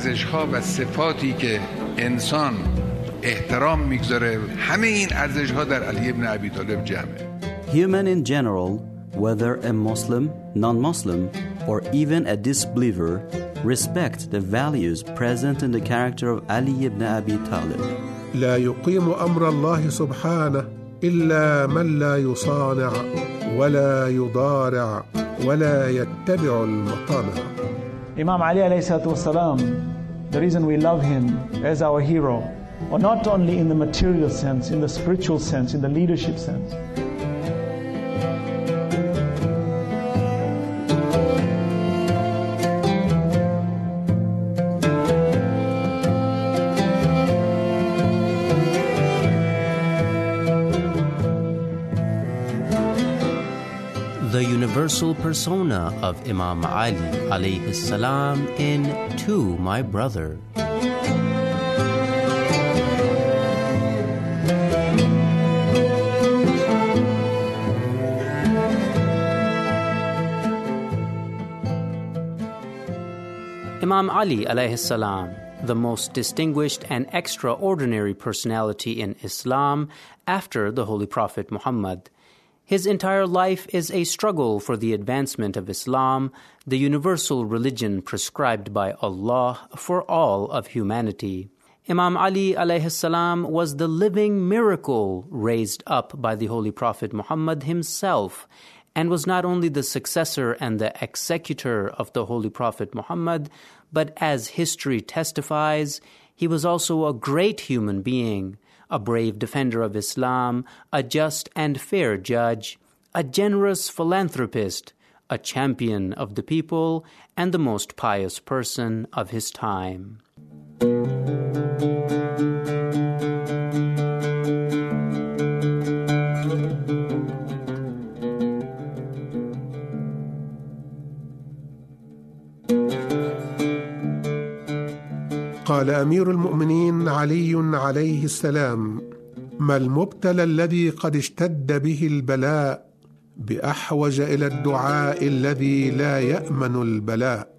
ارزش‌ها و صفاتی که انسان احترام میگذاره، همه این ارزش‌ها در علی ابن ابی طالب جمعه. Human in general, whether a Muslim, non-Muslim, or even a disbeliever, respect the values present in the character of Ali ibn Abi Talib. لا يقيم أمر الله سبحانه إلا من لا يصانع ولا يضارع ولا يتبع المطامع. Imam Ali alayhi salatu wasalam, the reason we love him as our hero, or not only in the material sense, in the spiritual sense, in the leadership sense. The universal persona of Imam Ali alayhi salam in To My Brother. Imam Ali alayhi salam, the most distinguished and extraordinary personality in Islam after the Holy Prophet Muhammad. His entire life is a struggle for the advancement of Islam, the universal religion prescribed by Allah for all of humanity. Imam Ali alayhi salam was the living miracle raised up by the Holy Prophet Muhammad himself, and was not only the successor and the executor of the Holy Prophet Muhammad, but as history testifies, he was also a great human being, a brave defender of Islam, a just and fair judge, a generous philanthropist, a champion of the people, and the most pious person of his time. قال أمير المؤمنين علي عليه السلام: ما المبتلى الذي قد اشتد به البلاء بأحوج إلى الدعاء الذي لا يأمن البلاء.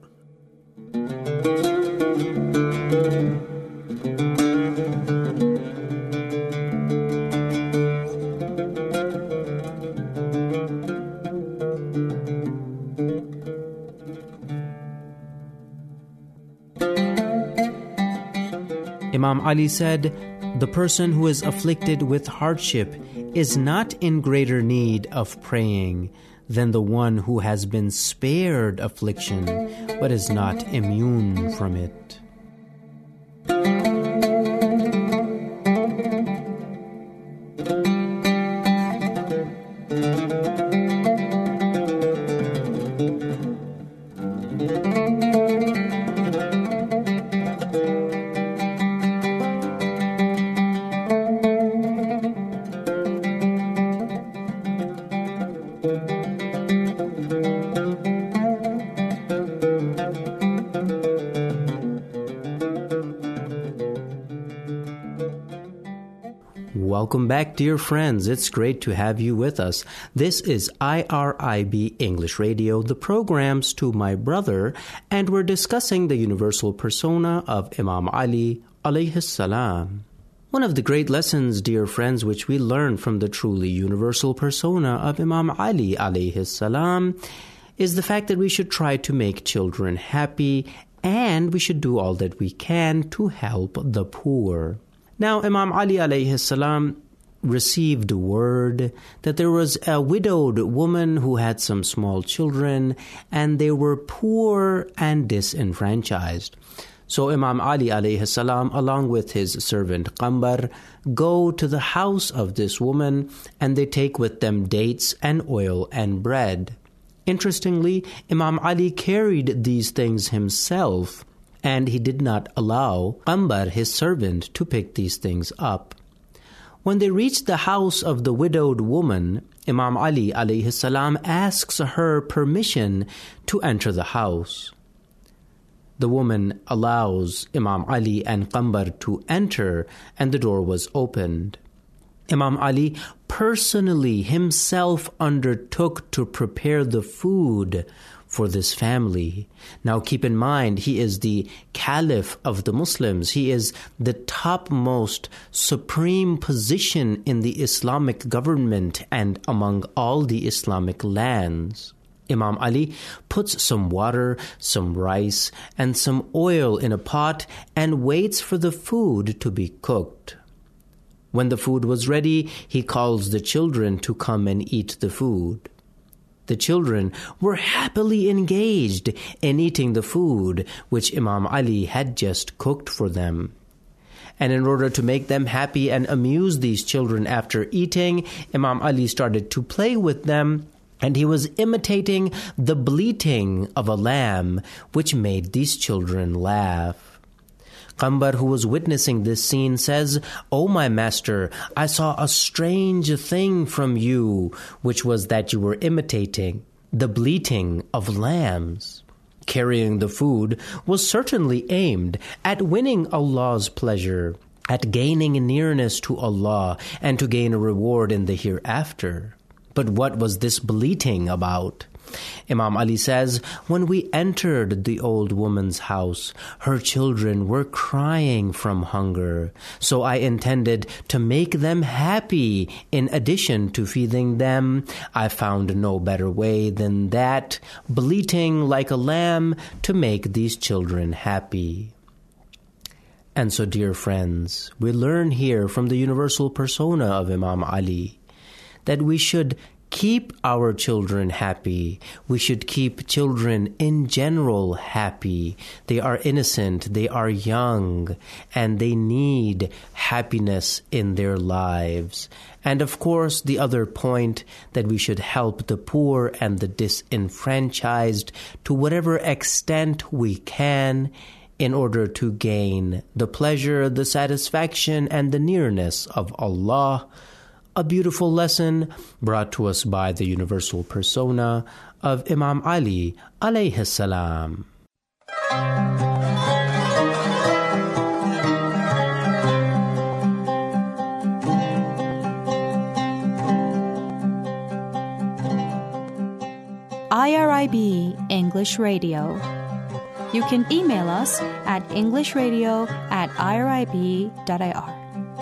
Imam Ali said, "The person who is afflicted with hardship is not in greater need of praying than the one who has been spared affliction but is not immune from it." Welcome back, dear friends. It's great to have you with us. This is IRIB English Radio, the programs To My Brother, and we're discussing the universal persona of Imam Ali alayhi salam. One of the great lessons, dear friends, which we learn from the truly universal persona of Imam Ali alayhi salam is the fact that we should try to make children happy, and we should do all that we can to help the poor. Now, Imam Ali alayhi salam received word that there was a widowed woman who had some small children, and they were poor and disenfranchised. So Imam Ali alayhi salam, along with his servant Qambar, go to the house of this woman, and they take with them dates and oil and bread. Interestingly, Imam Ali carried these things himself, and he did not allow Qambar, his servant, to pick these things up. When they reached the house of the widowed woman, Imam Ali alayhi salam asks her permission to enter the house. The woman allows Imam Ali and Qambar to enter, and the door was opened. Imam Ali personally himself undertook to prepare the food for this family. Now keep in mind, he is the Caliph of the Muslims. He is the topmost supreme position in the Islamic government and among all the Islamic lands. Imam Ali puts some water, some rice, and some oil in a pot and waits for the food to be cooked. When the food was ready, he calls the children to come and eat the food. The children were happily engaged in eating the food which Imam Ali had just cooked for them. And in order to make them happy and amuse these children after eating, Imam Ali started to play with them, and he was imitating the bleating of a lamb, which made these children laugh. Qambar, who was witnessing this scene, says, "O my master, I saw a strange thing from you, which was that you were imitating the bleating of lambs." Carrying the food was certainly aimed at winning Allah's pleasure, at gaining nearness to Allah, and to gain a reward in the hereafter. But what was this bleating about? Imam Ali says, "When we entered the old woman's house, her children were crying from hunger. So I intended to make them happy. In addition to feeding them, I found no better way than that, bleating like a lamb to make these children happy." And so, dear friends, we learn here from the universal persona of Imam Ali that we should keep our children happy. We should keep children in general happy. They are innocent, they are young, and they need happiness in their lives. And of course, the other point, that we should help the poor and the disenfranchised to whatever extent we can, in order to gain the pleasure, the satisfaction, and the nearness of Allah. A beautiful lesson brought to us by the universal persona of Imam Ali alayhi salam. IRIB English Radio. You can email us at englishradio@irib.ir.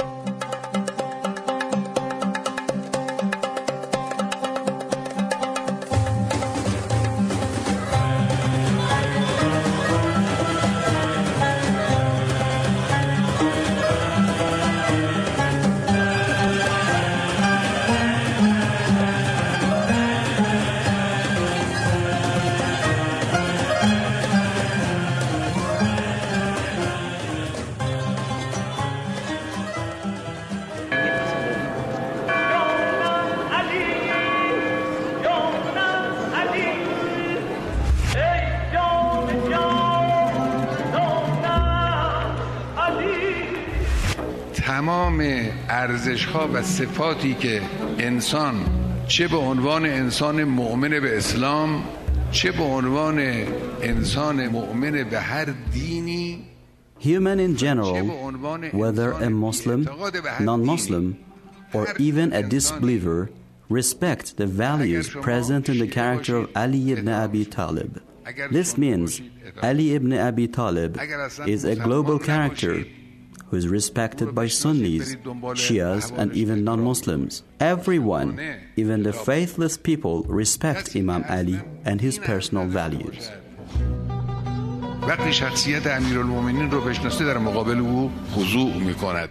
تمام ارزش‌ها و صفاتی که انسان چه به عنوان انسان مؤمن به اسلام، چه به عنوان انسان مؤمن به هر دینی، Human in general, whether a Muslim, non-Muslim, or even a disbeliever, respect the values present in the character of Ali ibn Abi Talib. This means Ali ibn Abi Talib is a global character who is respected by Sunnis, Shias, and even non-Muslims. Everyone, even the faithless people, respect Imam Ali and his personal values. وقتی شخصیت امیرالمومنین رو بشناسه در مقابل او خضوع می‌کند.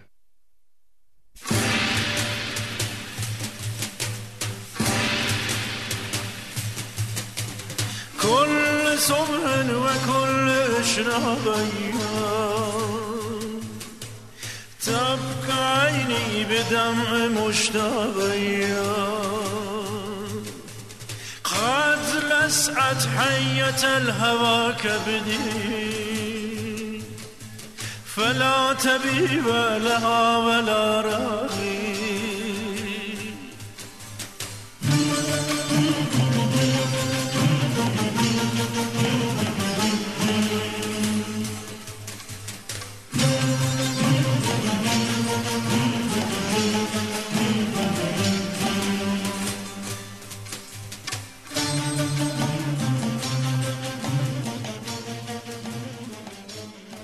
كل صبح وكل إشراق تبكى عيني بدمع مشتاقية قد لسعت حية الهوى كبدي فلا تبيب لها ولا راغي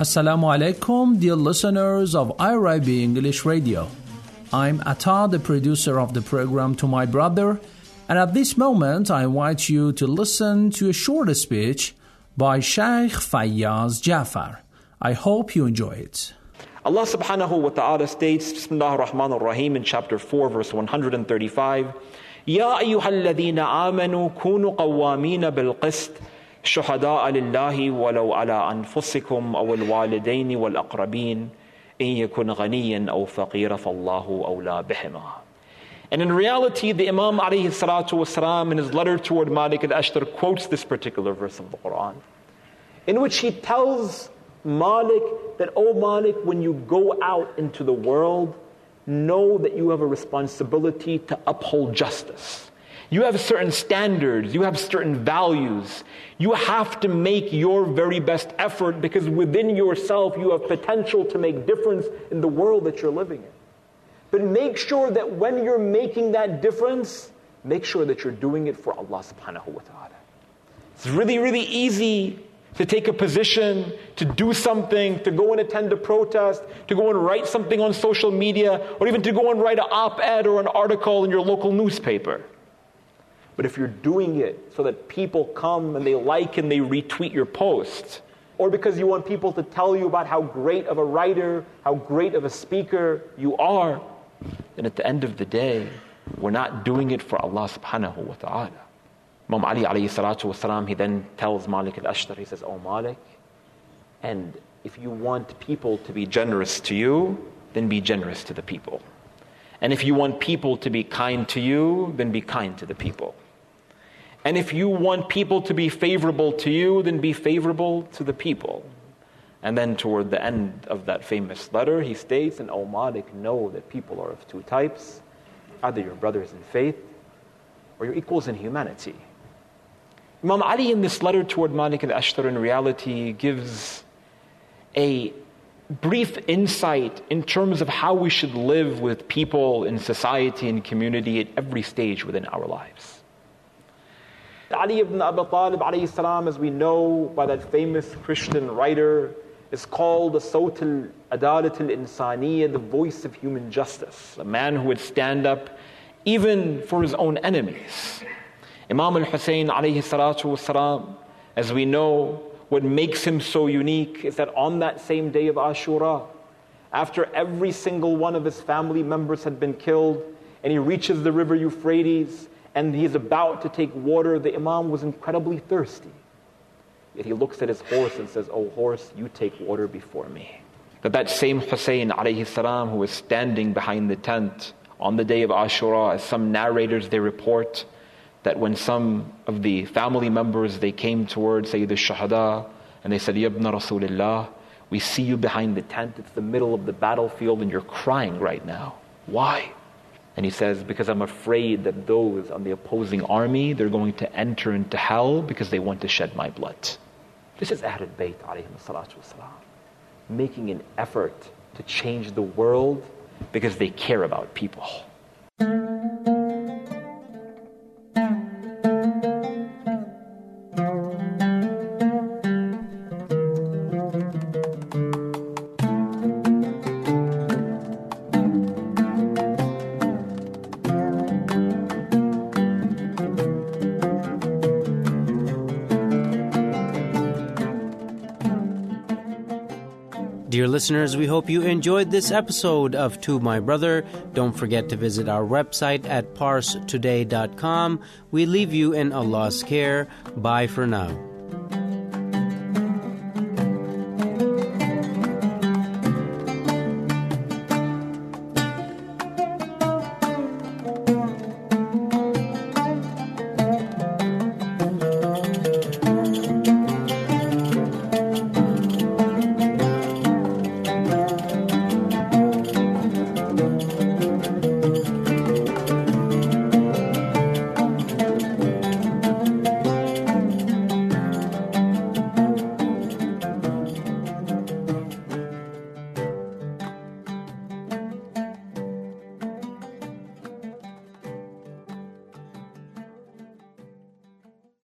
Assalamu alaikum, dear listeners of IRIB English Radio. I'm Atta, the producer of the program To My Brother, and at this moment I invite you to listen to a short speech by Shaykh Fayyaz Jafar. I hope you enjoy it. Allah subhanahu wa ta'ala states, Bismillah ar-Rahman ar-Rahim, in chapter 4, verse 135, Ya ayyuhalladhina amanu kunu qawwamina bil-qist shuhada'a lillahi walau ala anfusikum aw al-walidaini wal-aqrabin in yakun ghaniyan aw faqira fallahu awla bihima. And in reality, the Imam alayhi salatu wasalam in his letter toward Malik al-Ashtar quotes this particular verse of the Quran, in which he tells Malik that, oh Malik, when you go out into the world, know that you have a responsibility to uphold justice. You have certain standards, you have certain values. You have to make your very best effort because within yourself you have potential to make difference in the world that you're living in. But make sure that when you're making that difference, make sure that you're doing it for Allah subhanahu wa ta'ala. It's really, really easy to take a position, to do something, to go and attend a protest, to go and write something on social media, or even to go and write an op-ed or an article in your local newspaper. But if you're doing it so that people come and they like and they retweet your post, or because you want people to tell you about how great of a writer, how great of a speaker you are, then at the end of the day, we're not doing it for Allah subhanahu wa ta'ala. Imam Ali alayhi salatu wasalam, he then tells Malik al-Ashtar, he says, oh Malik, and if you want people to be generous to you, then be generous to the people. And if you want people to be kind to you, then be kind to the people. And if you want people to be favorable to you, then be favorable to the people. And then toward the end of that famous letter, he states, and O Malik, know that people are of two types, either your brothers in faith or your equals in humanity. Imam Ali in this letter toward Malik al-Ashtar in reality gives a brief insight in terms of how we should live with people in society and community at every stage within our lives. Ali ibn Abi Talib alayhi salam, as we know by that famous Christian writer, is called the Sawt al-Adalat al-Insaniya, the voice of human justice, a man who would stand up even for his own enemies. Imam al-Hussein alayhi salatu wasalam, as we know, what makes him so unique is that on that same day of Ashura, after every single one of his family members had been killed, and he reaches the river Euphrates, and he's about to take water, the Imam was incredibly thirsty. Yet he looks at his horse and says, oh horse, you take water before me. That same Hussein alayhi salam, who was standing behind the tent on the day of Ashura, as some narrators they report, that when some of the family members, they came towards Sayyid al-Shuhada, and they said, Ya ibn Rasulullah, we see you behind the tent, it's the middle of the battlefield, and you're crying right now. Why? And he says, because I'm afraid that those on the opposing army, they're going to enter into hell because they want to shed my blood. This is Ahlul Bayt alayhim salatu wasalam, making an effort to change the world because they care about people. Dear listeners, we hope you enjoyed this episode of To My Brother. Don't forget to visit our website at parstoday.com. We leave you in Allah's care. Bye for now.